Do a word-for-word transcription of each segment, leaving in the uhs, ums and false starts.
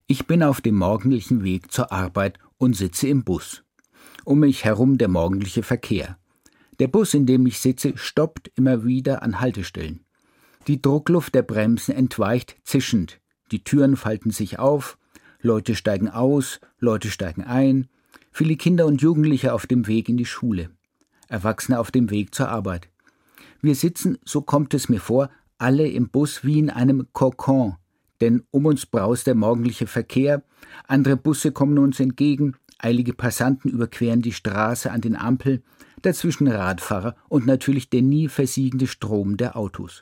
Ich bin auf dem morgendlichen Weg zur Arbeit und sitze im Bus. Um mich herum der morgendliche Verkehr. Der Bus, in dem ich sitze, stoppt immer wieder an Haltestellen. Die Druckluft der Bremsen entweicht zischend. Die Türen falten sich auf, Leute steigen aus, Leute steigen ein, viele Kinder und Jugendliche auf dem Weg in die Schule, Erwachsene auf dem Weg zur Arbeit. Wir sitzen, so kommt es mir vor, alle im Bus wie in einem Kokon, denn um uns braust der morgendliche Verkehr, andere Busse kommen uns entgegen, eilige Passanten überqueren die Straße an den Ampeln, dazwischen Radfahrer und natürlich der nie versiegende Strom der Autos.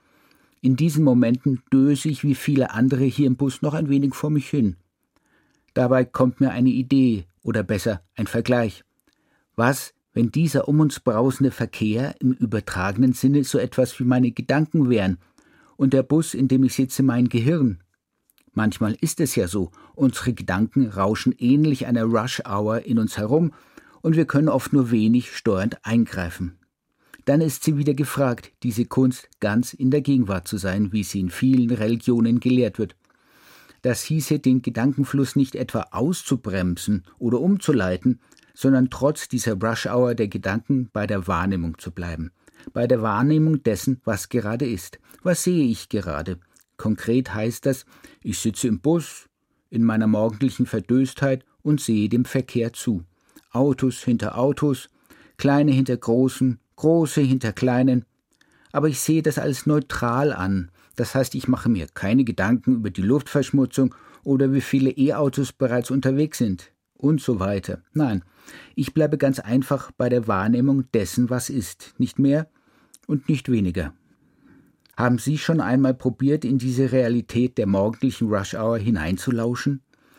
In diesen Momenten döse ich wie viele andere hier im Bus noch ein wenig vor mich hin. Dabei kommt mir eine Idee, oder besser ein Vergleich. Was, wenn dieser um uns brausende Verkehr im übertragenen Sinne so etwas wie meine Gedanken wären und der Bus, in dem ich sitze, mein Gehirn? Manchmal ist es ja so, unsere Gedanken rauschen ähnlich einer Rush-Hour in uns herum und wir können oft nur wenig steuernd eingreifen. Dann ist sie wieder gefragt, diese Kunst ganz in der Gegenwart zu sein, wie sie in vielen Religionen gelehrt wird. Das hieße, den Gedankenfluss nicht etwa auszubremsen oder umzuleiten, sondern trotz dieser Rush-Hour der Gedanken bei der Wahrnehmung zu bleiben. Bei der Wahrnehmung dessen, was gerade ist. Was sehe ich gerade? Konkret heißt das, ich sitze im Bus, in meiner morgendlichen Verdöstheit und sehe dem Verkehr zu. Autos hinter Autos, kleine hinter großen, große hinter kleinen. Aber ich sehe das als neutral an. Das heißt, ich mache mir keine Gedanken über die Luftverschmutzung oder wie viele E-Autos bereits unterwegs sind und so weiter. Nein, ich bleibe ganz einfach bei der Wahrnehmung dessen, was ist. Nicht mehr und nicht weniger. Haben Sie schon einmal probiert, in diese Realität der morgendlichen Rush-Hour hineinzulauschen?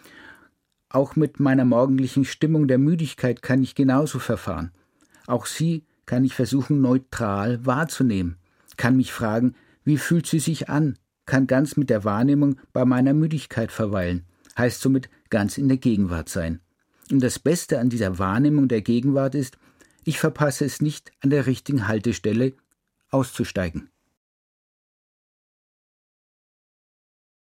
Auch mit meiner morgendlichen Stimmung der Müdigkeit kann ich genauso verfahren. Auch sie kann ich versuchen, neutral wahrzunehmen. Kann mich fragen, wie fühlt sie sich an? Kann ganz mit der Wahrnehmung bei meiner Müdigkeit verweilen. Heißt somit ganz in der Gegenwart sein. Und das Beste an dieser Wahrnehmung der Gegenwart ist, ich verpasse es nicht, an der richtigen Haltestelle auszusteigen.